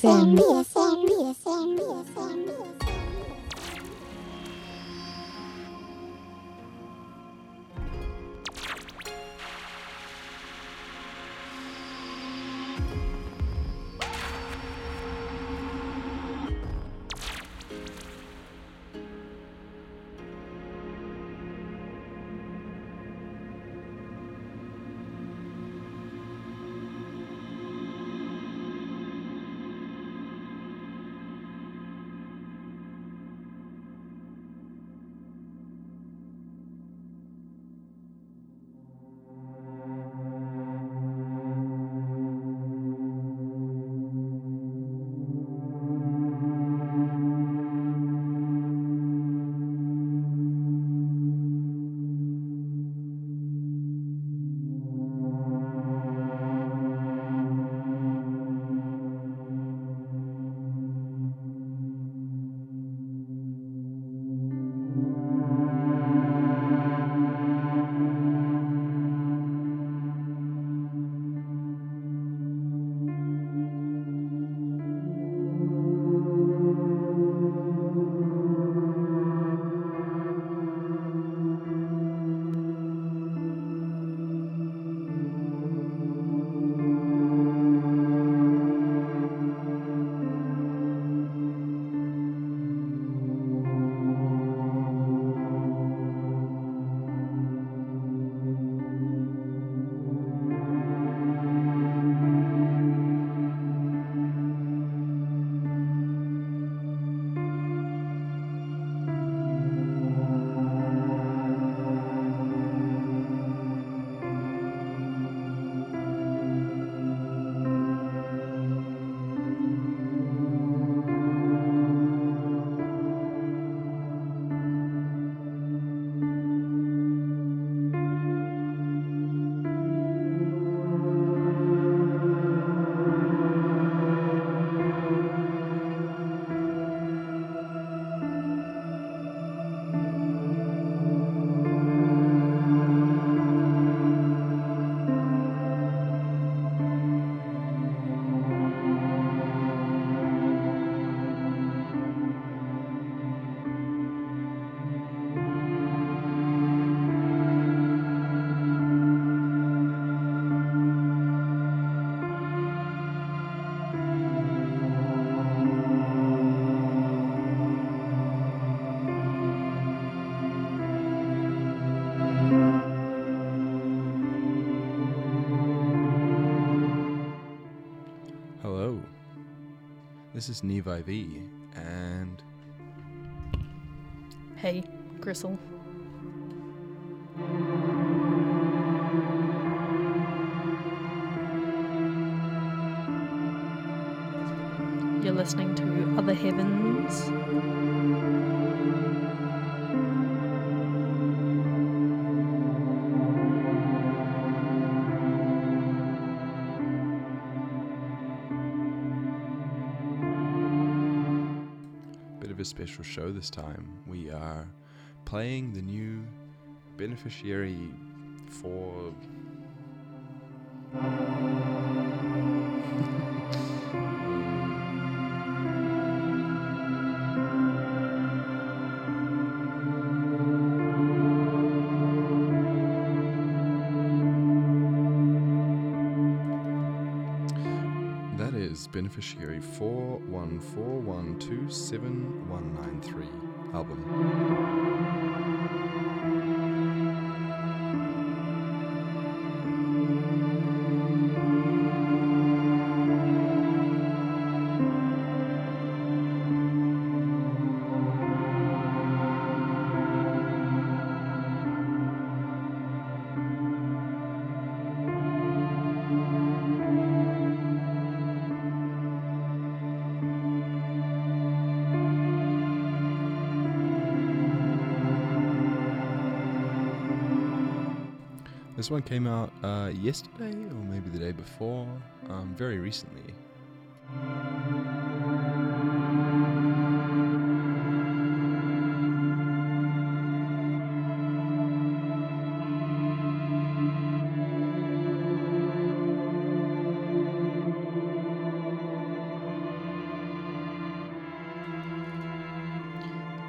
BSM. Hello, this is Neve IV, and Hey, Gristle. You're listening to Other Heavens. bit of a special show this time. We are playing the new beneficiary for... That is beneficiary 4141271193 album. This one came out yesterday, or maybe the day before, very recently.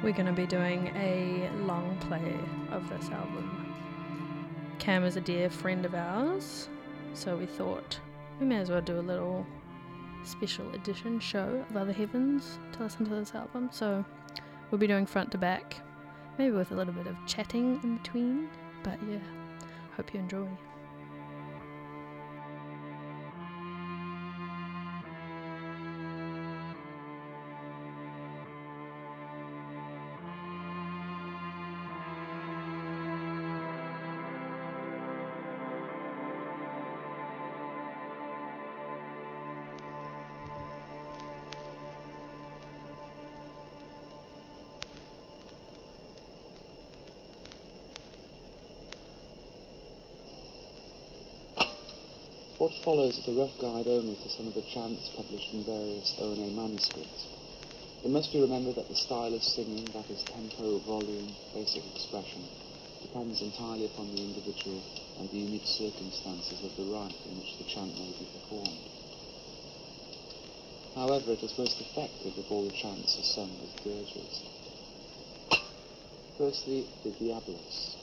we're going to be doing a long play of this album. Cam is a dear friend of ours, so we thought we may as well do a little special edition show of Other Heavens to listen to this album. So we'll be doing front to back, maybe with a little bit of chatting in between, but yeah, hope you enjoy. What follows is a rough guide only to some of the chants published in various O&A manuscripts. It must be remembered that the style of singing, that is tempo, volume, basic expression, depends entirely upon the individual and the unique circumstances of the rite in which the chant may be performed. However, it is most effective if all the chants are sung as dirges. Firstly, the Diabolus.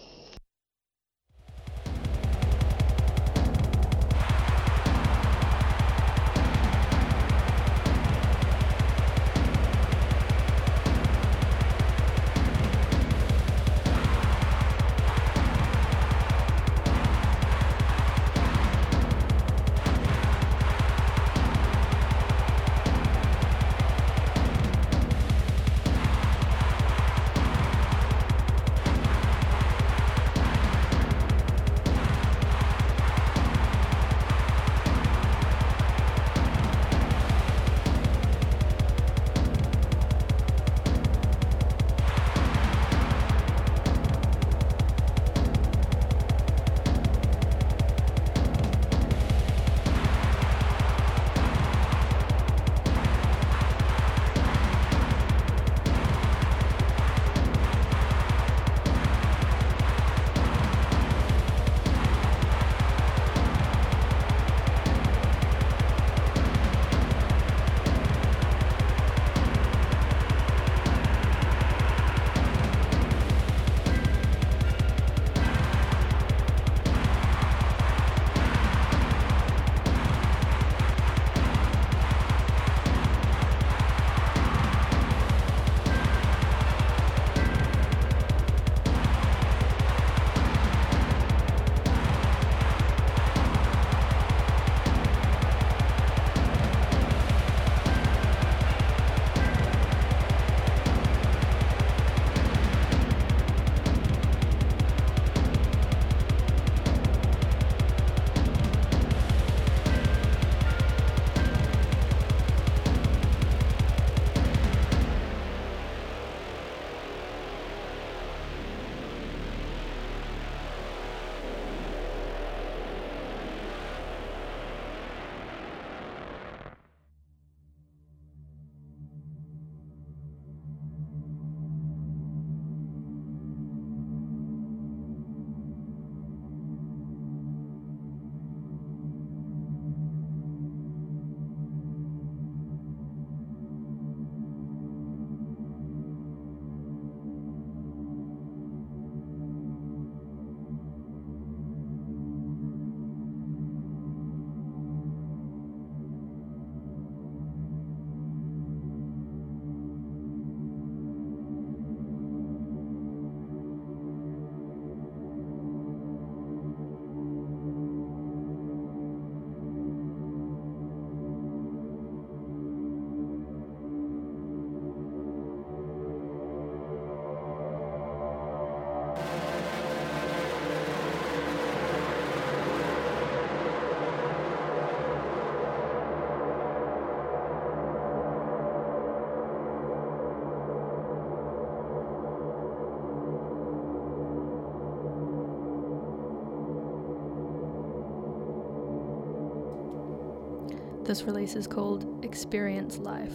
This release is called Experience Life,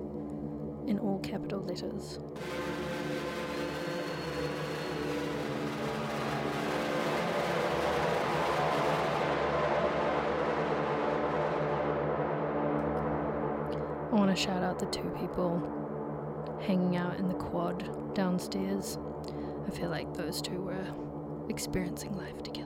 in all capital letters. I want to shout out the two people hanging out in the quad downstairs. I feel like those two were experiencing life together.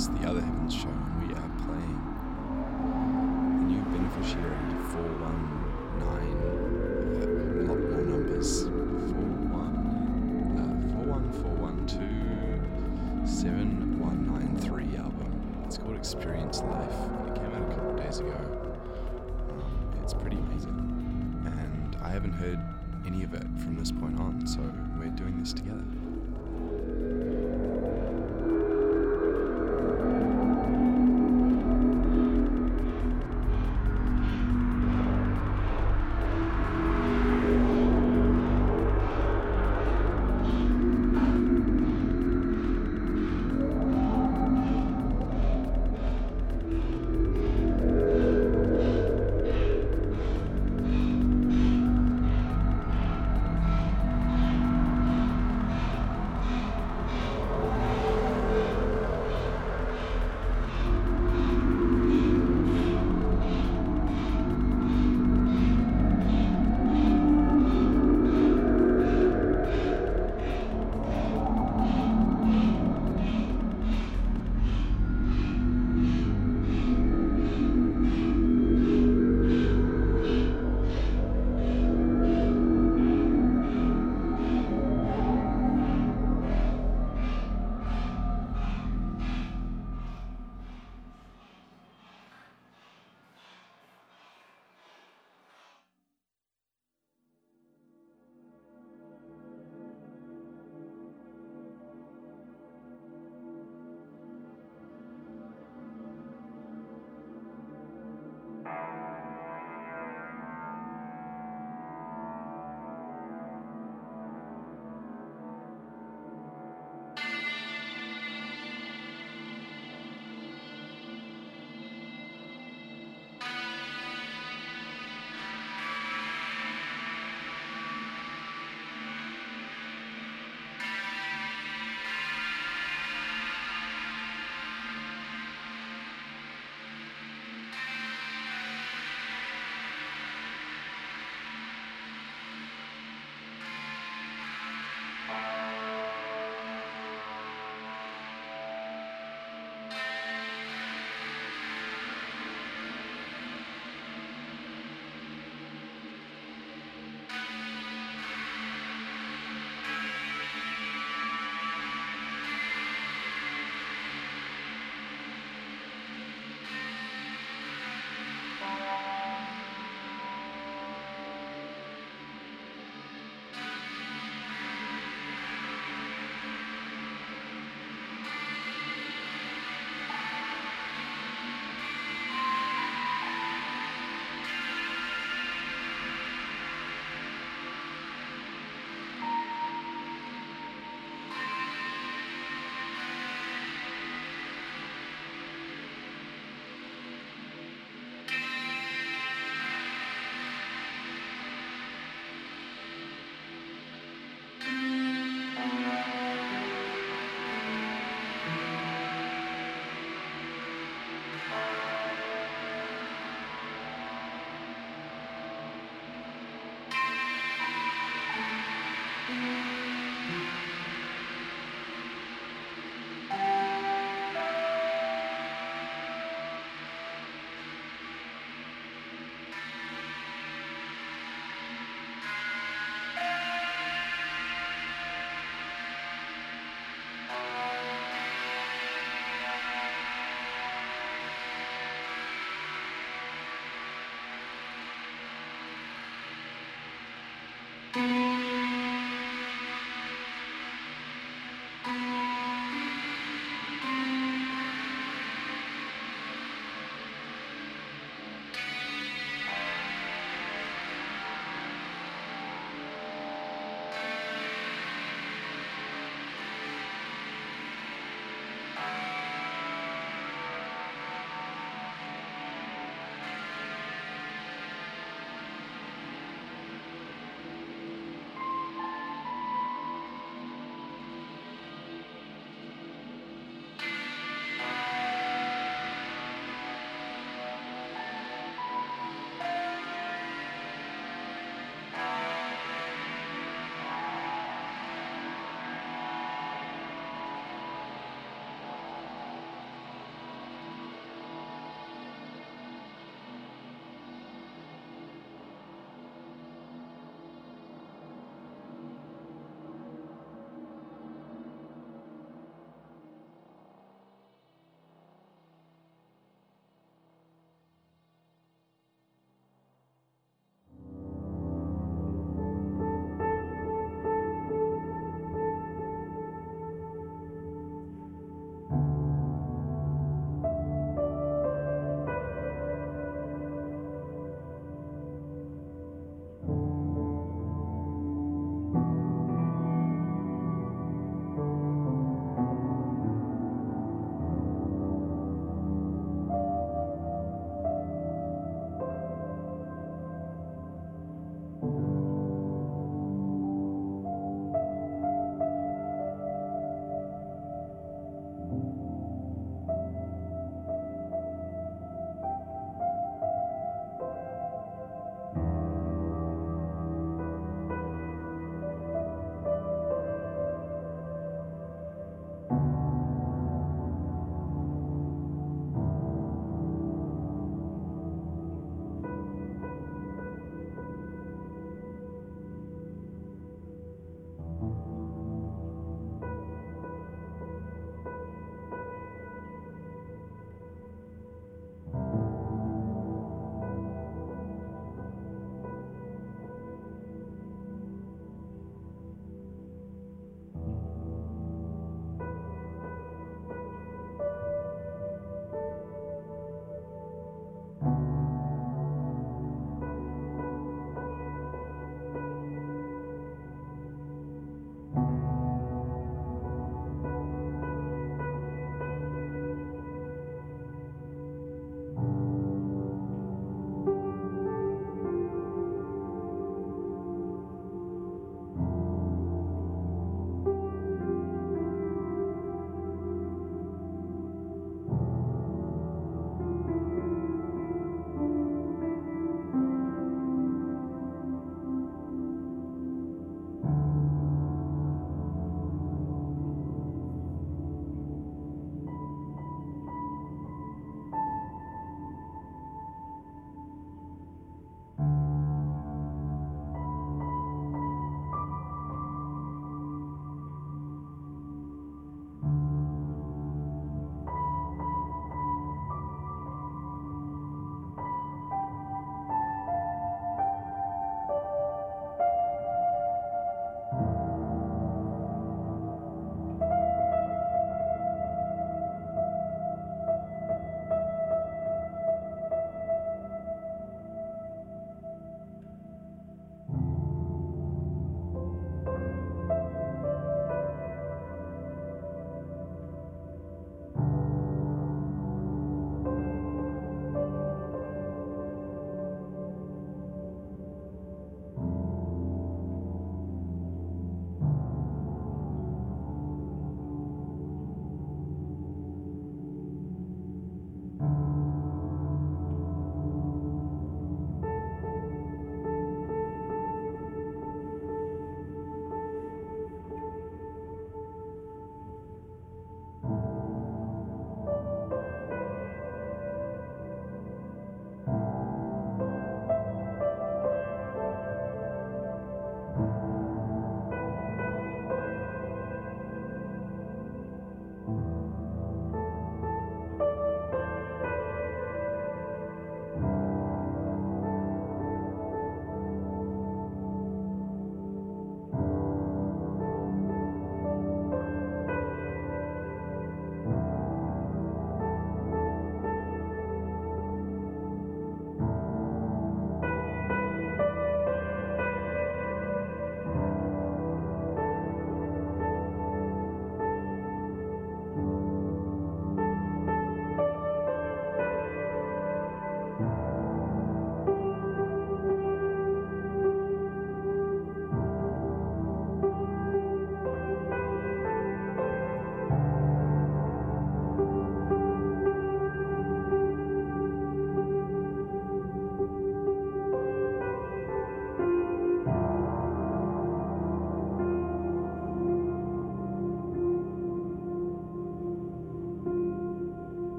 is the Other Heavens show, and we are playing the new Beneficiary 419, a lot more numbers, 414127193 album. It's called Experience Life, and it came out a couple of days ago. It's pretty amazing, and I haven't heard any of it from this point on, so we're doing this together.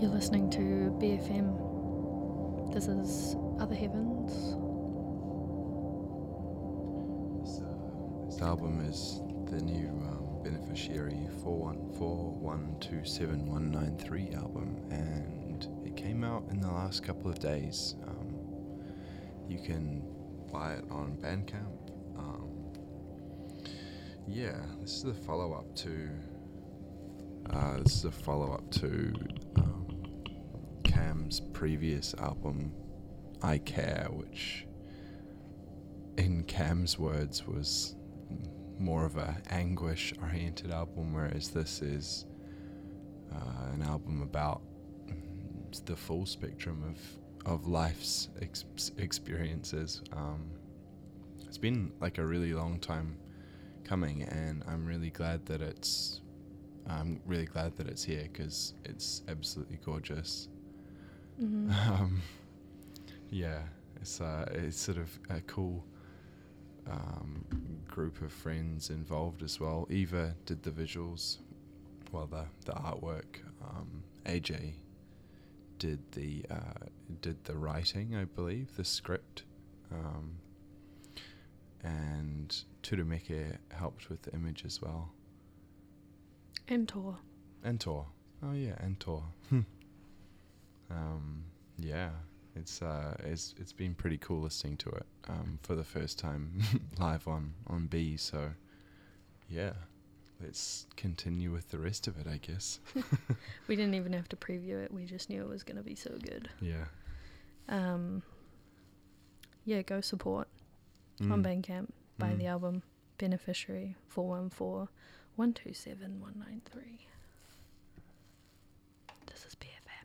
You're listening to BFM. This is Other Heavens. This album is the new Beneficiary 41412719 album, and it came out in the last couple of days. You can buy it on Bandcamp. This is a follow-up to Cam's previous album, I Care, which in Cam's words was more of a anguish-oriented album, whereas this is an album about the full spectrum of life's experiences. It's been like a really long time coming, and I'm really glad that it's here, because it's absolutely gorgeous. Mm-hmm. It's sort of a cool group of friends involved as well. Eva did the visuals, the artwork. AJ did the writing, I believe, the script, and Turumeke helped with the image as well. And Tor. Oh yeah, and Tor. It's been pretty cool listening to it for the first time live on B. So yeah, let's continue with the rest of it, I guess. We didn't even have to preview it. We just knew it was going to be so good. Yeah. Go support on Bandcamp. Buy the album Beneficiary 41412719. This is BFM.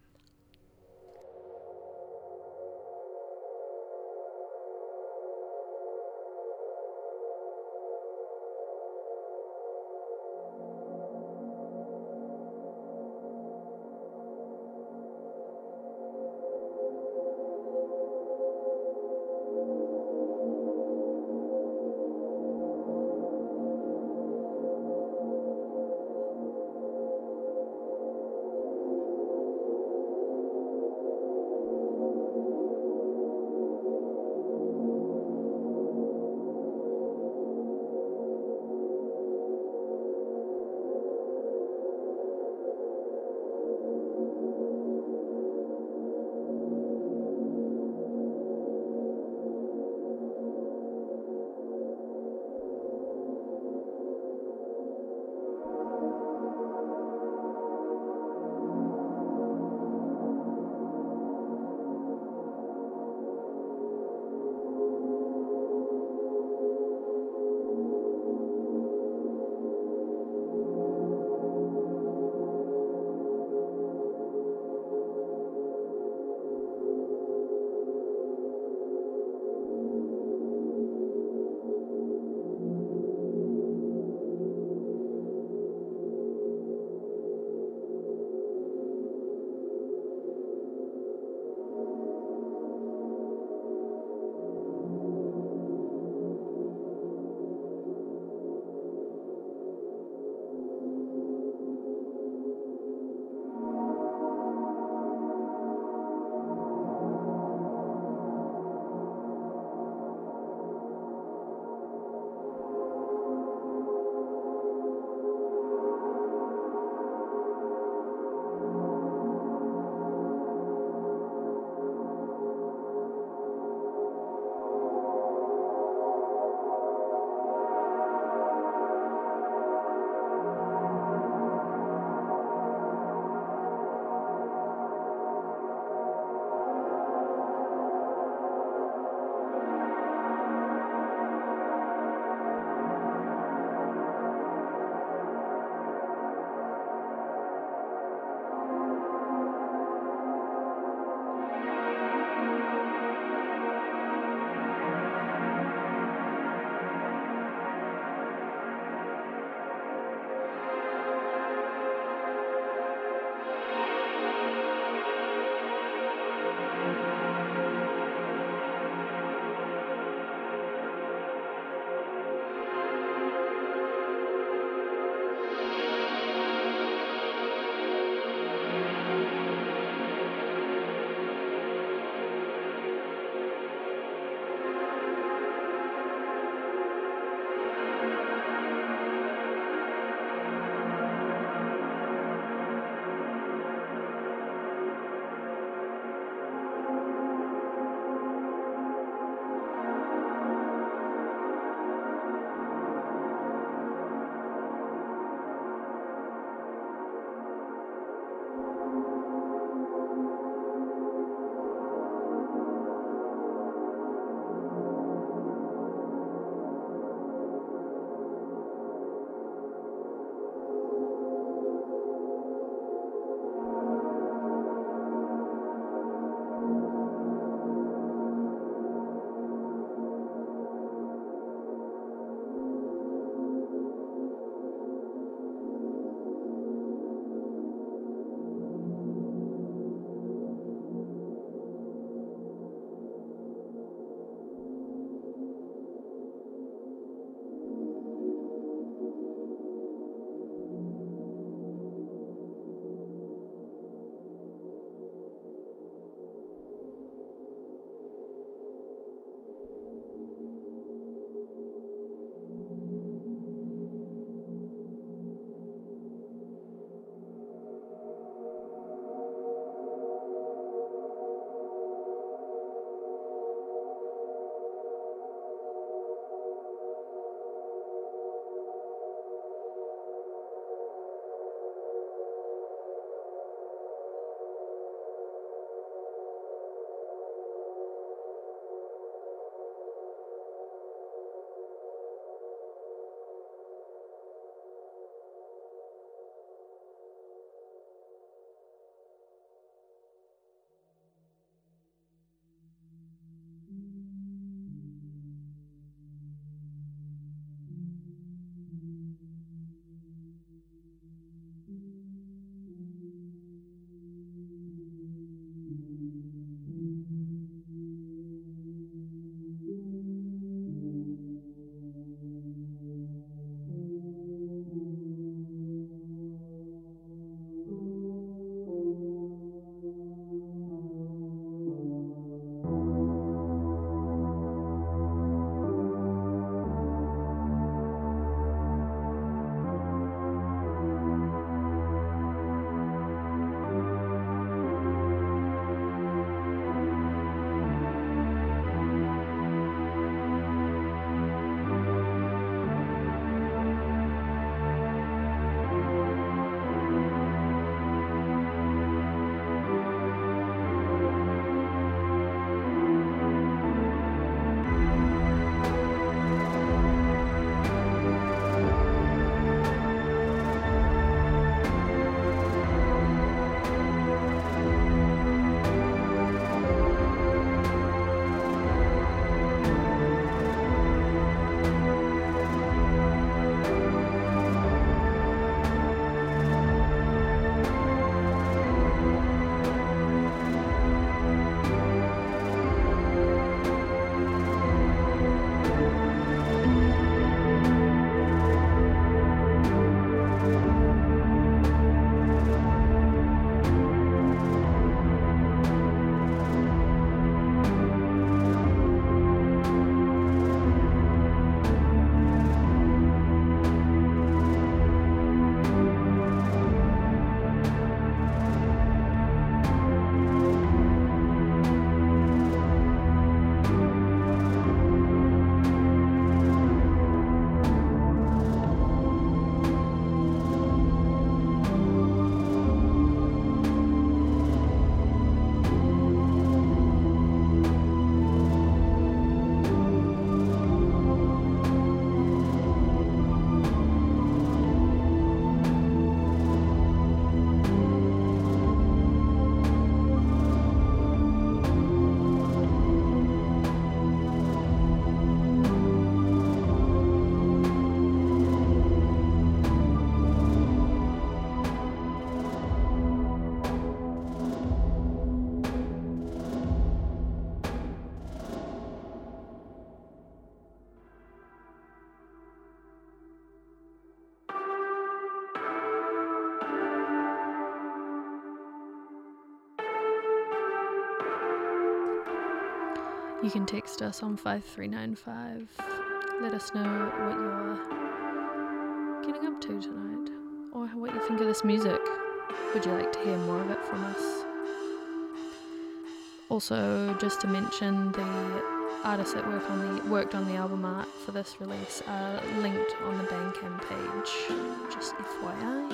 You can text us on 5395. Let us know what you're getting up to tonight, or what you think of this music. Would you like to hear more of it from us? Also, just to mention, the artists that worked on the album art for this release are linked on the Bandcamp page, just FYI.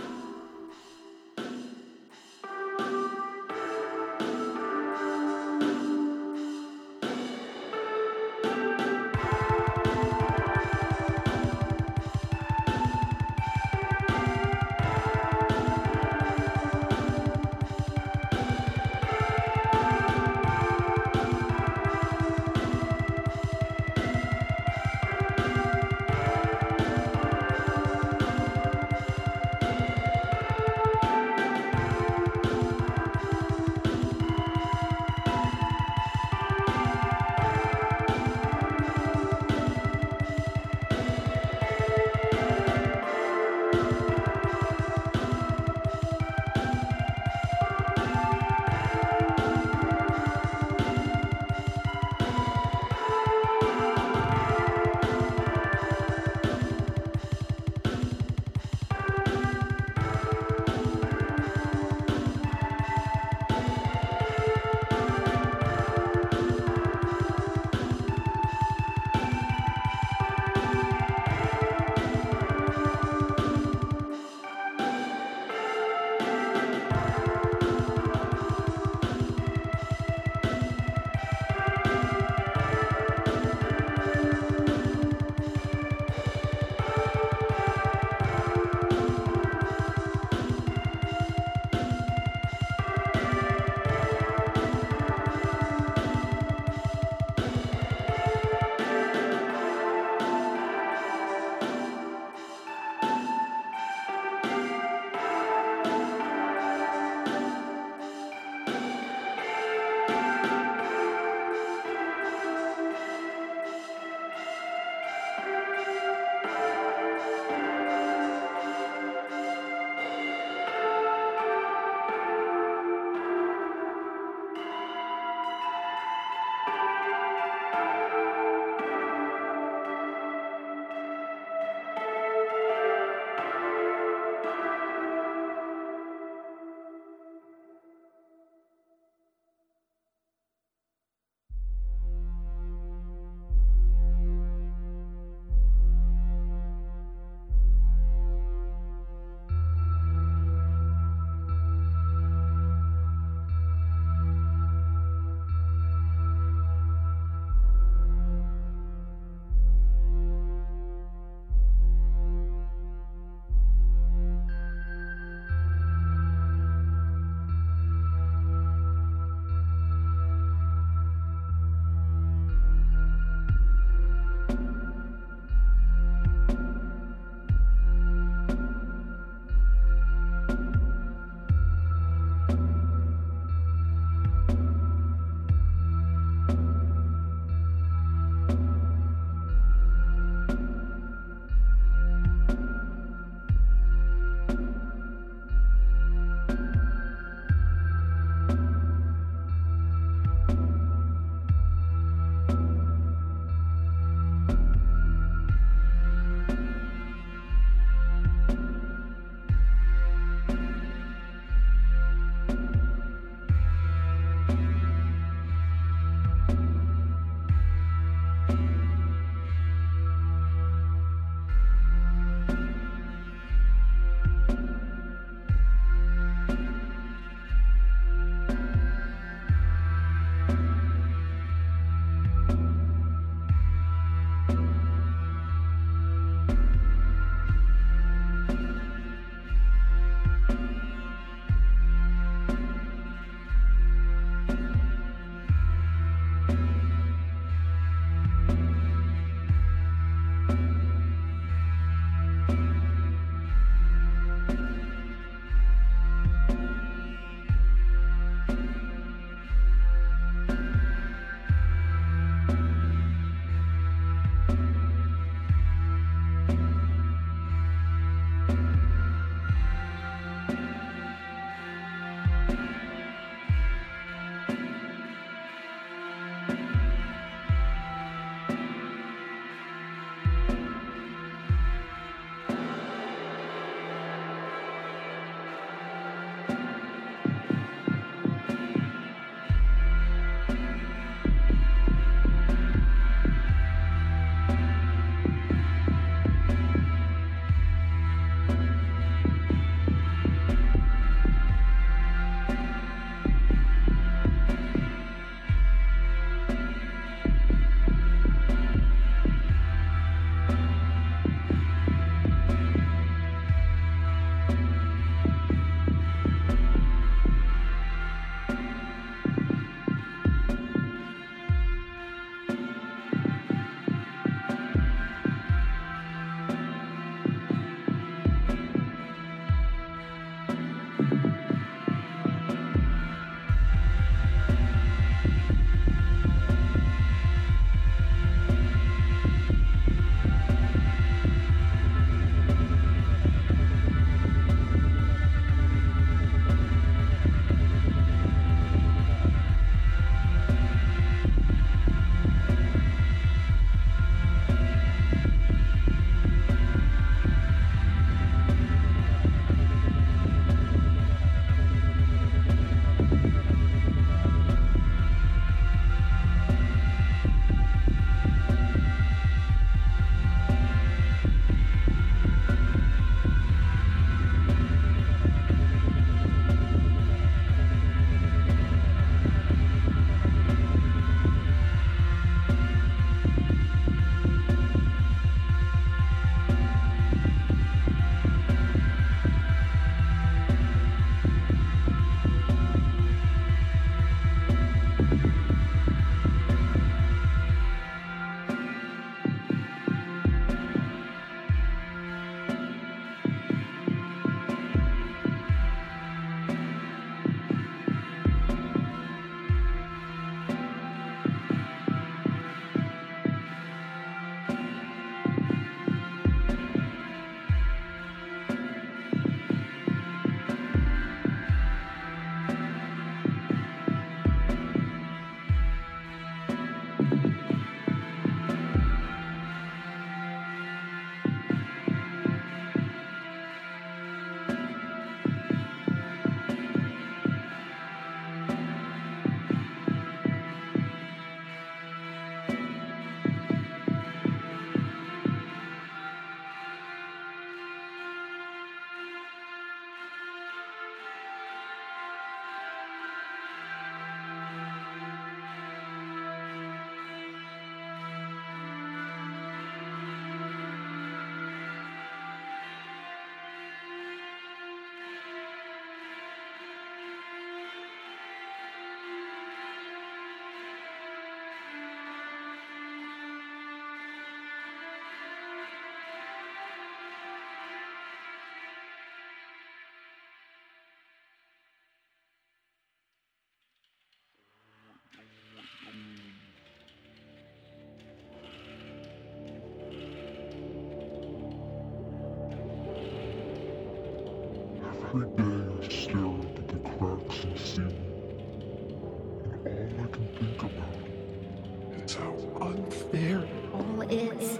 Every day I stare up at the cracks in the ceiling, and all I can think about is how unfair it All is.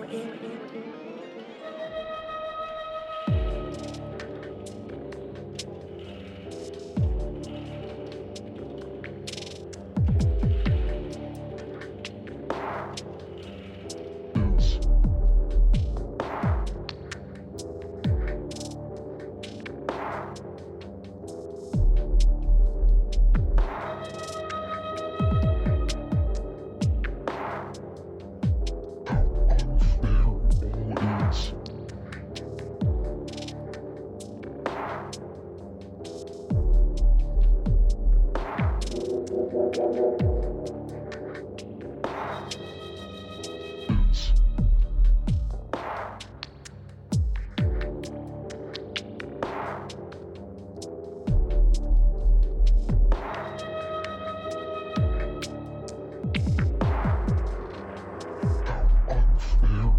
is. How unfair all is. Is. Unfair.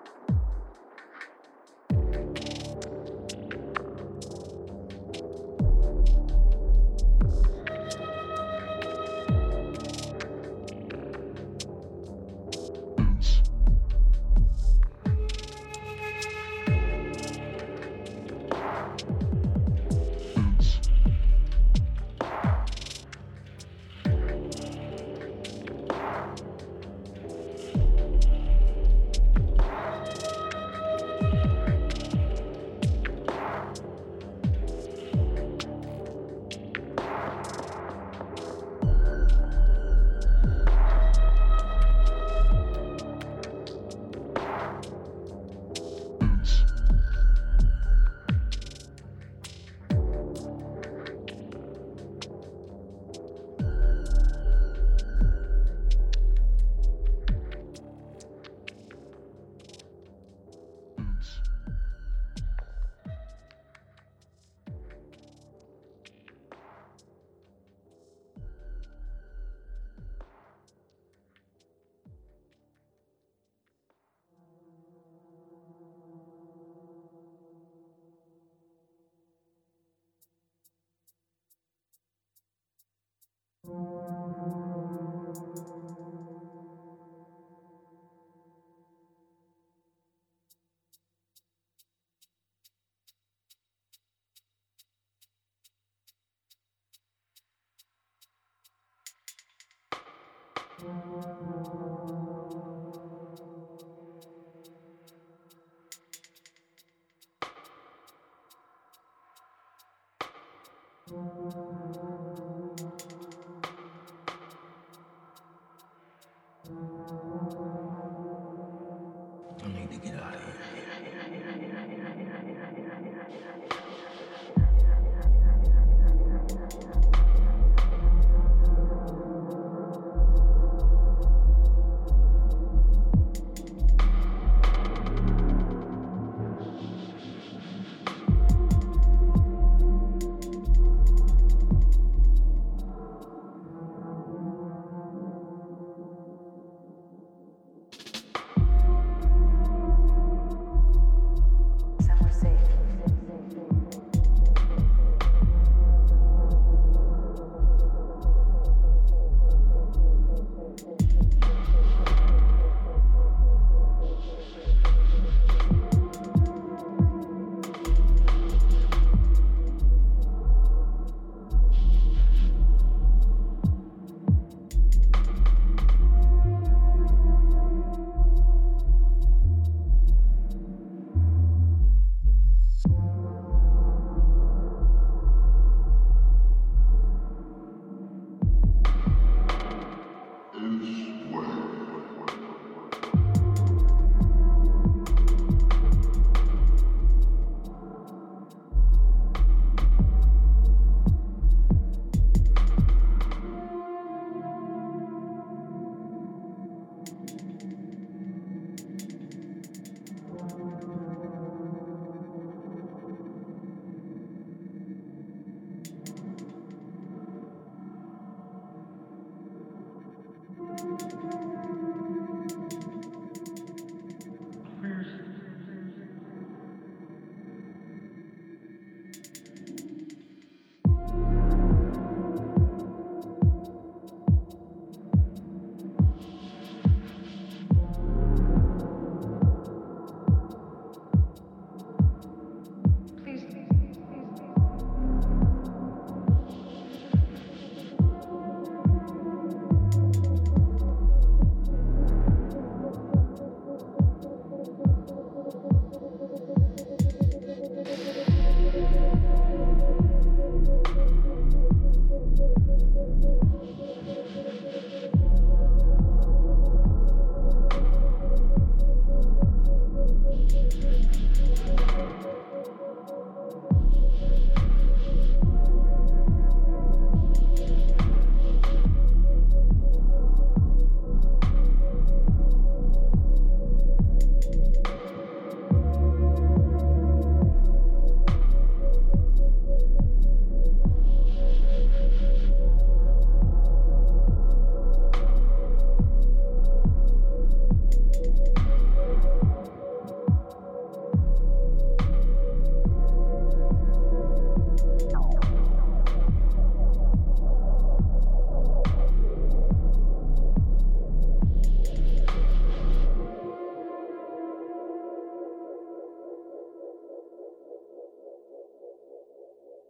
Is. Is. Is. Is. I need to get out of here. Somewhere safe.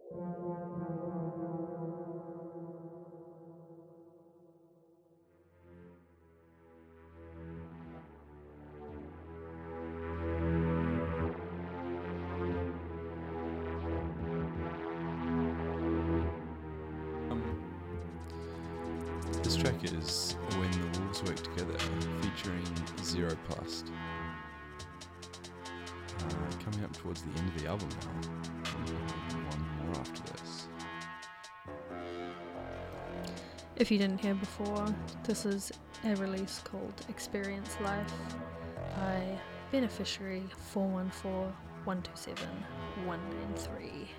This track is When the Wolves Work Together, featuring Zero Plus. Coming up towards the end of the album now. One more after this. If you didn't hear before, this is a release called Experience Life by Beneficiary 414 127 193.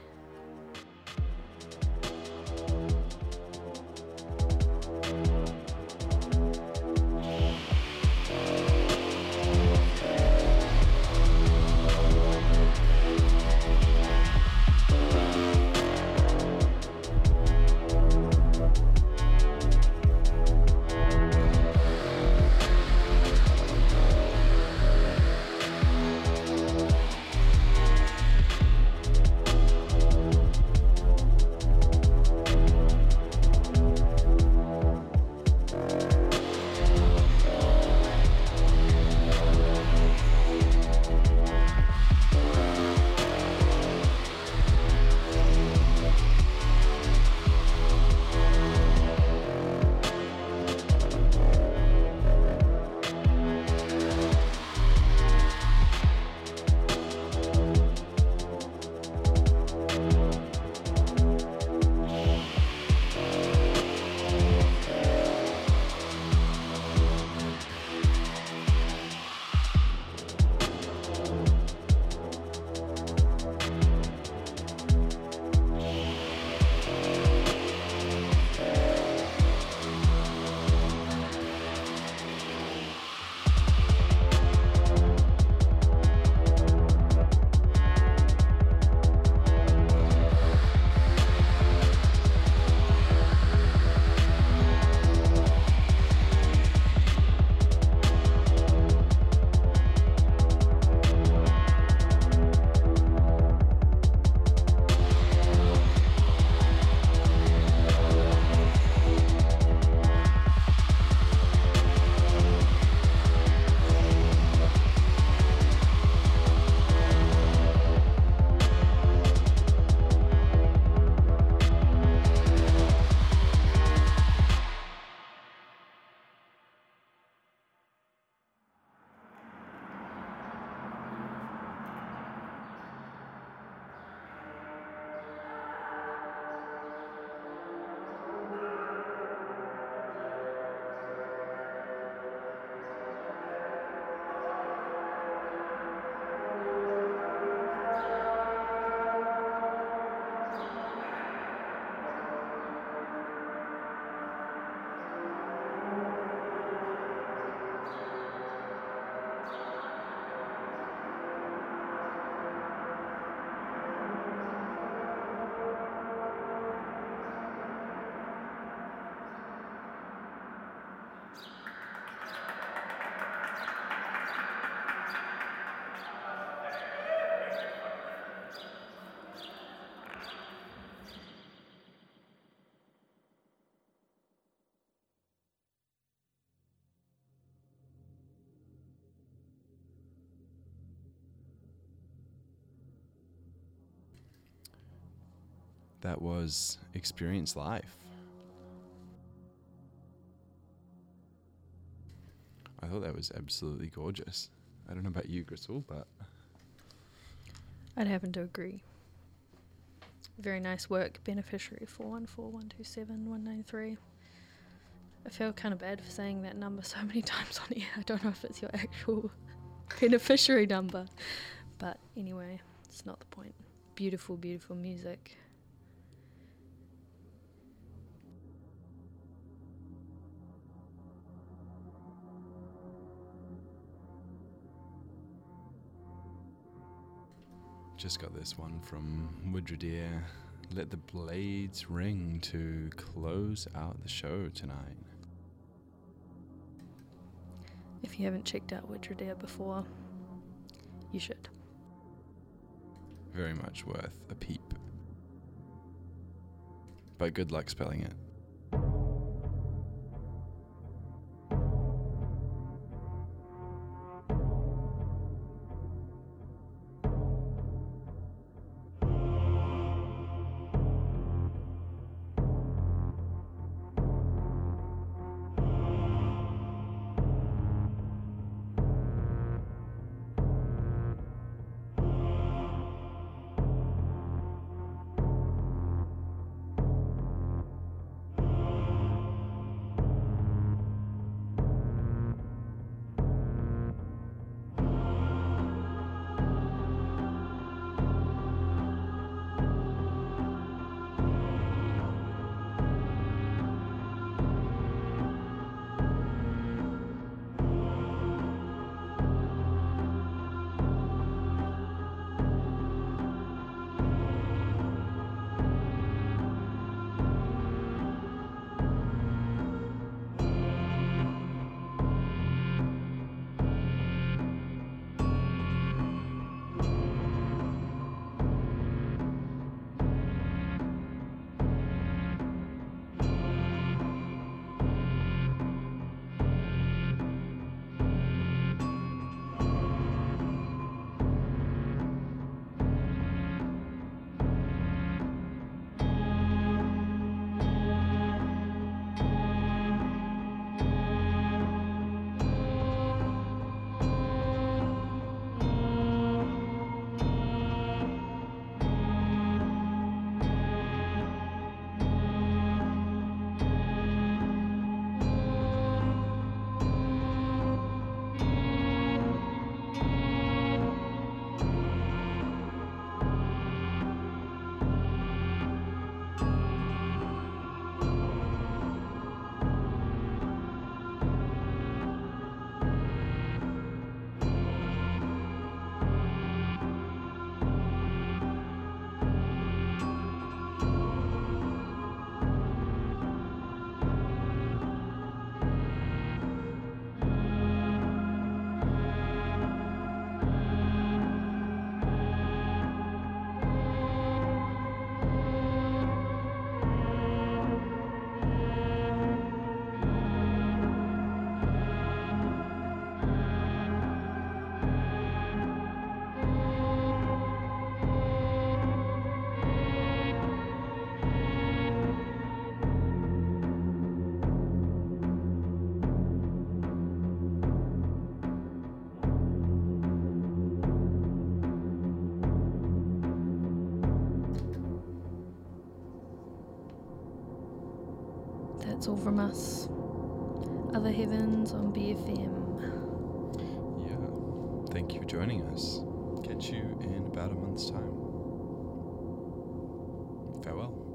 That was Experience Life. I thought that was absolutely gorgeous. I don't know about you, Gristle, but I'd happen to agree. Very nice work, Beneficiary 414 127 193. I feel kind of bad for saying that number so many times on here. I don't know if it's your actual beneficiary number. But anyway, it's not the point. Beautiful, beautiful music. just got this one from Woodredier. Let the blades ring to close out the show tonight. If you haven't checked out Woodredier before, you should. Very much worth a peep. but good luck spelling it. That's all from us. Other Heavens on BFM. Yeah. Thank you for joining us. Catch you in about a month's time. Farewell.